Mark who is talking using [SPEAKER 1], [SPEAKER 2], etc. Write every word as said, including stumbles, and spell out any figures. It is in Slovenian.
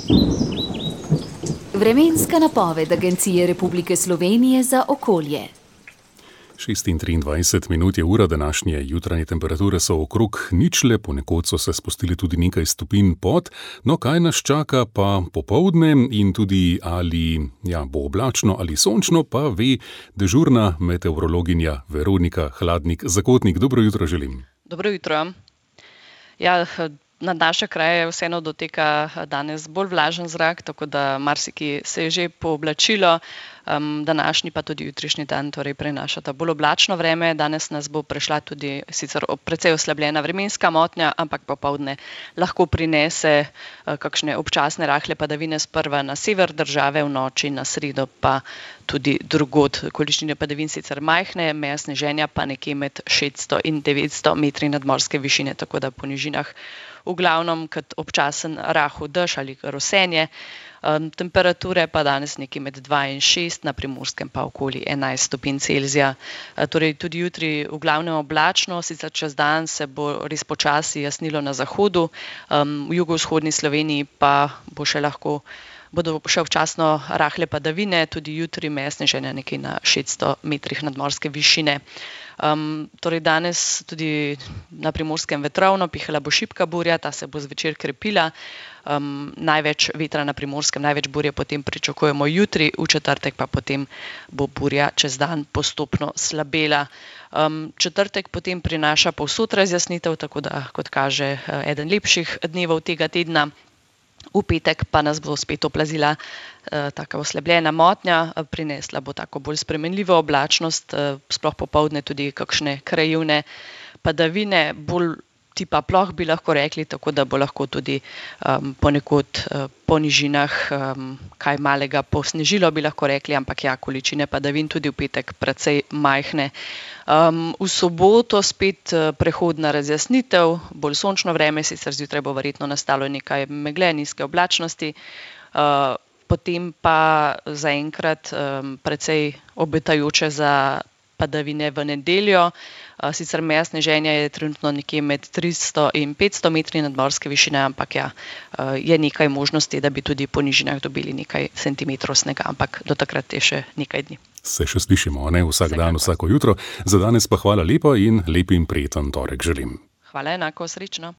[SPEAKER 1] Vremenska napoved Agencije Republike Slovenije za okolje.
[SPEAKER 2] šestindvajset minut je ura, današnje jutranje temperature so okrog ničle, ponekod so se spustili tudi nekaj stopinj pod. No, kaj nas čaka pa popoldne in tudi ali ja, bo oblačno ali sončno, pa ve dežurna meteorologinja Veronika Hladnik-Zakotnik. Dobro jutro želim.
[SPEAKER 3] Dobro jutro. Ja, nad naše kraje vseeno doteka danes bolj vlažen zrak, tako da marsikje se je že pooblačilo. Um, današnji pa tudi jutrišnji dan torej prenašata bolj oblačno vreme. Danes nas bo prešla tudi sicer precej oslabljena vremenska motnja, ampak popoldne lahko prinese uh, kakšne občasne rahle padavine sprva na sever države, v noči na sredo pa tudi drugod. Količine padavin sicer majhne, meja sneženja pa nekje med šeststo in devetsto metri nadmorske višine, tako da po nižinah v glavnem kot občasen rahel dež ali rosenje. Um, temperature pa danes nekje med dva in šest, na Primorskem pa okoli enajst stopinj Celzija. Uh, torej tudi jutri v glavnem oblačno, sicer čez dan se bo res počasi jasnilo na zahodu, um, v jugovzhodni Sloveniji pa bo še lahko bodo še občasno rahle padavine, tudi jutri meja sneženja nekje na šeststo metrih nadmorske višine. Um, torej danes tudi na Primorskem vetrovno, pihala bo šibka burja, ta se bo zvečer krepila. Um, največ vetra na Primorskem, največ burje potem pričakujemo jutri, v četrtek pa potem bo burja čez dan postopno slabela. Um, četrtek potem prinaša povsod razjasnitev, tako da kot kaže eden lepših dnevov tega tedna. V petek pa nas bo spet oplazila eh, taka oslabljena motnja, prinesla bo tako bolj spremenljivo oblačnost, eh, sploh popoldne tudi kakšne krajevne padavine, bolj tipa ploh bi lahko rekli, tako da bo lahko tudi um, ponekod uh, po nižinah um, kaj malega posnežilo, bi lahko rekli, ampak ja, količine padavin tudi v petek precej majhne. Um, v soboto spet uh, prehodna razjasnitev, bolj sončno vreme, sicer zjutraj bo verjetno nastalo nekaj megle, nizke oblačnosti, uh, potem pa zaenkrat um, precej obetajoče za padavine v nedeljo. Sicer meja sneženja je trenutno nekje med tristo in petsto metri nadmorske višine, ampak ja, je nekaj možnosti, da bi tudi po nižinah dobili nekaj centimetrov snega, ampak do takrat je še nekaj dni.
[SPEAKER 2] Se še slišimo, ne? Vsak dan, vsako jutro. Za danes pa hvala lepa in lep in prijeten torek želim.
[SPEAKER 3] Hvala enako, srečno.